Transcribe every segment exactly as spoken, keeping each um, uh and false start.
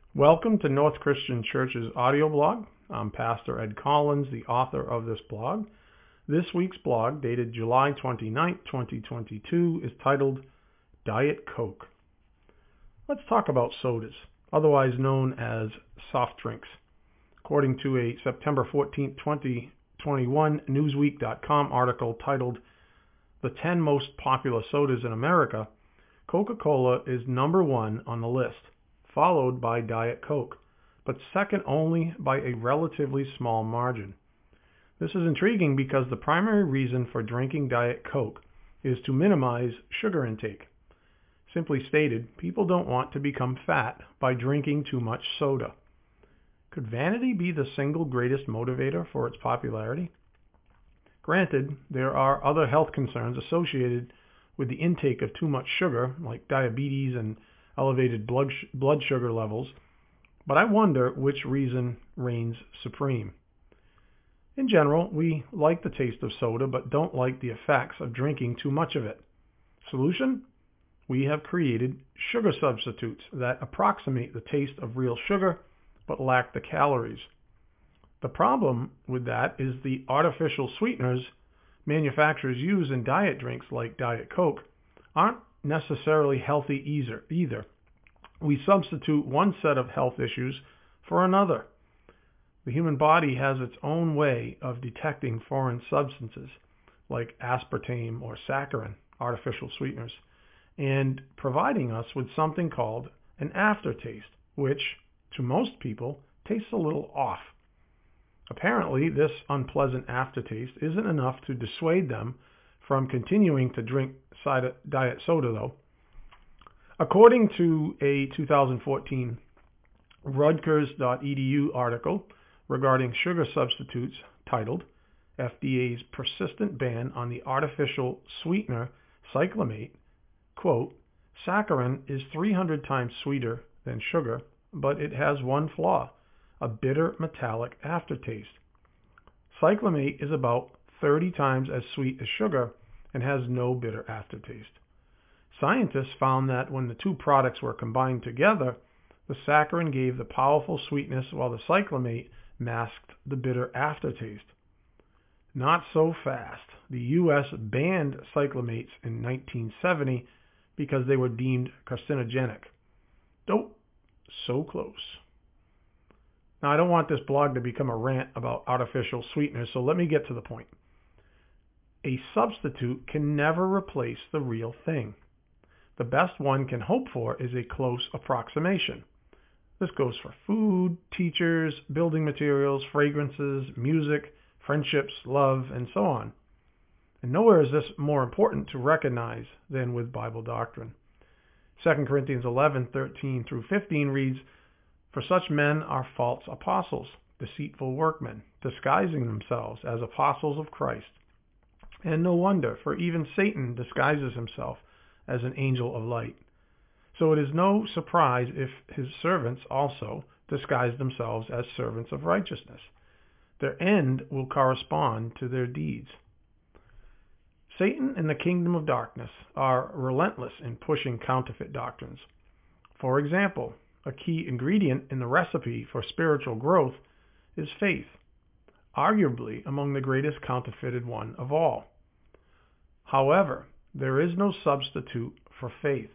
Welcome to North Christian Church's audio blog. I'm Pastor Ed Collins, the author of this blog. This week's blog, dated July twenty-ninth, twenty twenty-two, is titled Diet Coke. Let's talk about sodas, otherwise known as soft drinks. According to a September fourteenth, twenty twenty-one Newsweek dot com article titled The ten Most Popular Sodas in America, Coca-Cola is number one on the list, followed by Diet Coke, but second only by a relatively small margin. This is intriguing because the primary reason for drinking Diet Coke is to minimize sugar intake. Simply stated, people don't want to become fat by drinking too much soda. Could vanity be the single greatest motivator for its popularity? Granted, there are other health concerns associated with the intake of too much sugar, like diabetes and elevated blood blood sugar levels, but I wonder which reason reigns supreme. In general, we like the taste of soda, but don't like the effects of drinking too much of it. Solution? We have created sugar substitutes that approximate the taste of real sugar, but lack the calories. The problem with that is the artificial sweeteners manufacturers use in diet drinks like Diet Coke aren't necessarily healthy either. either. We substitute one set of health issues for another. The human body has its own way of detecting foreign substances like aspartame or saccharin, artificial sweeteners, and providing us with something called an aftertaste, which, to most people, tastes a little off. Apparently, this unpleasant aftertaste isn't enough to dissuade them from continuing to drink diet soda, though. According to a two thousand fourteen Rutgers dot e d u article regarding sugar substitutes titled F D A's Persistent Ban on the Artificial Sweetener Cyclamate, quote, saccharin is three hundred times sweeter than sugar, but it has one flaw, a bitter metallic aftertaste. Cyclamate is about thirty times as sweet as sugar and has no bitter aftertaste. Scientists found that when the two products were combined together, the saccharin gave the powerful sweetness while the cyclamate masked the bitter aftertaste. Not so fast. The U S banned cyclamates in nineteen seventy because they were deemed carcinogenic. Nope, so close. Now, I don't want this blog to become a rant about artificial sweeteners, so let me get to the point. A substitute can never replace the real thing. The best one can hope for is a close approximation. This goes for food, teachers, building materials, fragrances, music, friendships, love, and so on. And nowhere is this more important to recognize than with Bible doctrine. Second Corinthians eleven, thirteen through fifteen reads, For such men are false apostles, deceitful workmen, disguising themselves as apostles of Christ. And no wonder, for even Satan disguises himself as an angel of light. So it is no surprise if his servants also disguise themselves as servants of righteousness. Their end will correspond to their deeds. Satan and the kingdom of darkness are relentless in pushing counterfeit doctrines. For example, a key ingredient in the recipe for spiritual growth is faith, arguably among the greatest counterfeited one of all. However, there is no substitute for faith.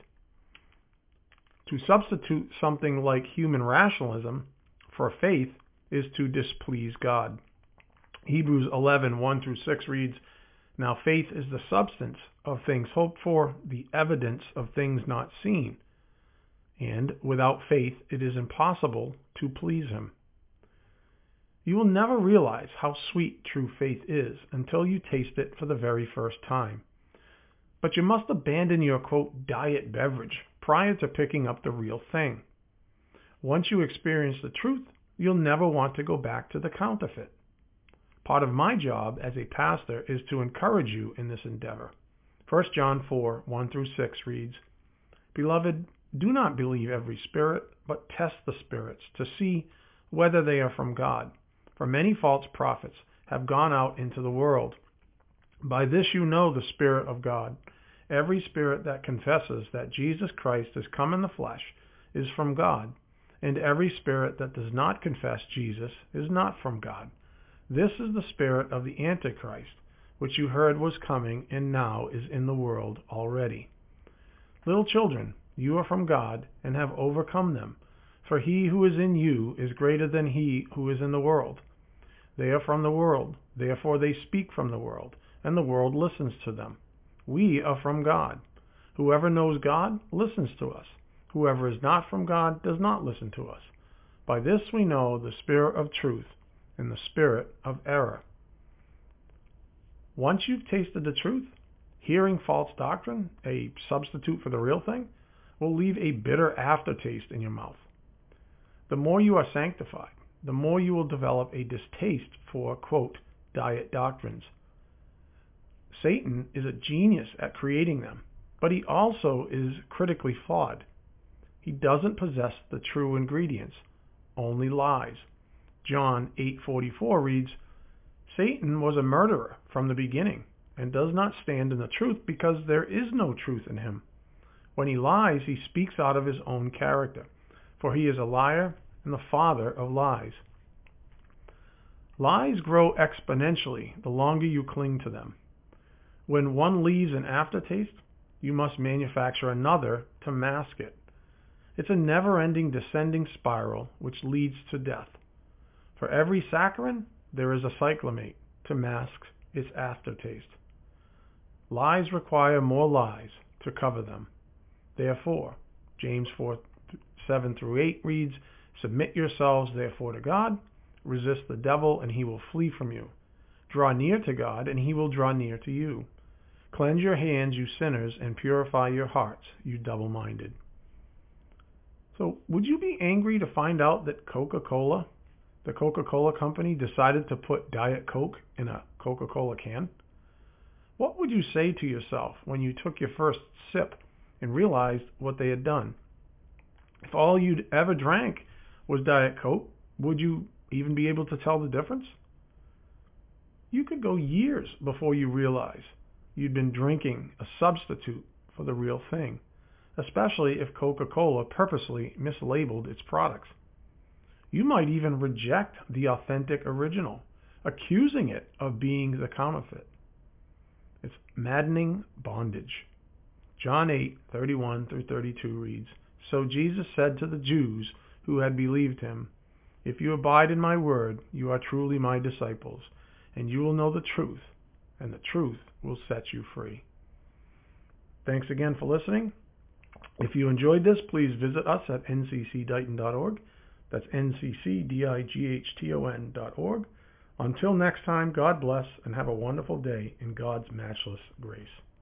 To substitute something like human rationalism for faith is to displease God. Hebrews eleven, one through six reads, Now faith is the substance of things hoped for, the evidence of things not seen. And without faith it is impossible to please him. You will never realize how sweet true faith is until you taste it for the very first time. But you must abandon your, quote, diet beverage prior to picking up the real thing. Once you experience the truth, you'll never want to go back to the counterfeit. Part of my job as a pastor is to encourage you in this endeavor. First John four, one through six reads, Beloved, do not believe every spirit, but test the spirits to see whether they are from God. For many false prophets have gone out into the world. By this you know the Spirit of God. Every spirit that confesses that Jesus Christ has come in the flesh is from God, and every spirit that does not confess Jesus is not from God. This is the spirit of the Antichrist, which you heard was coming and now is in the world already. Little children, you are from God and have overcome them, for he who is in you is greater than he who is in the world. They are from the world, therefore they speak from the world, and the world listens to them. We are from God. Whoever knows God listens to us. Whoever is not from God does not listen to us. By this we know the spirit of truth and the spirit of error. Once you've tasted the truth, hearing false doctrine, a substitute for the real thing, will leave a bitter aftertaste in your mouth. The more you are sanctified, the more you will develop a distaste for, quote, diet doctrines. Satan is a genius at creating them, but he also is critically flawed. He doesn't possess the true ingredients, only lies. John eight forty-four reads, Satan was a murderer from the beginning and does not stand in the truth because there is no truth in him. When he lies, he speaks out of his own character, for he is a liar and the father of lies. Lies grow exponentially the longer you cling to them. When one leaves an aftertaste, you must manufacture another to mask it. It's a never-ending descending spiral which leads to death. For every saccharin, there is a cyclamate to mask its aftertaste. Lies require more lies to cover them. Therefore, James four, seven through eight reads, Submit yourselves therefore to God, resist the devil, and he will flee from you. Draw near to God, and he will draw near to you. Cleanse your hands, you sinners, and purify your hearts, you double-minded. So, would you be angry to find out that Coca-Cola, the Coca-Cola company, decided to put Diet Coke in a Coca-Cola can? What would you say to yourself when you took your first sip and realized what they had done? If all you'd ever drank was Diet Coke, would you even be able to tell the difference? You could go years before you realize you'd been drinking a substitute for the real thing, especially if Coca-Cola purposely mislabeled its products. You might even reject the authentic original, accusing it of being the counterfeit. It's maddening bondage. John eight, thirty-one through thirty-two reads, So Jesus said to the Jews who had believed him, If you abide in my word, you are truly my disciples, and you will know the truth, and the truth will set you free. Thanks again for listening. If you enjoyed this, please visit us at n c c dighton dot org. That's N C C D I G H T O N dot org. Until next time, God bless and have a wonderful day in God's matchless grace.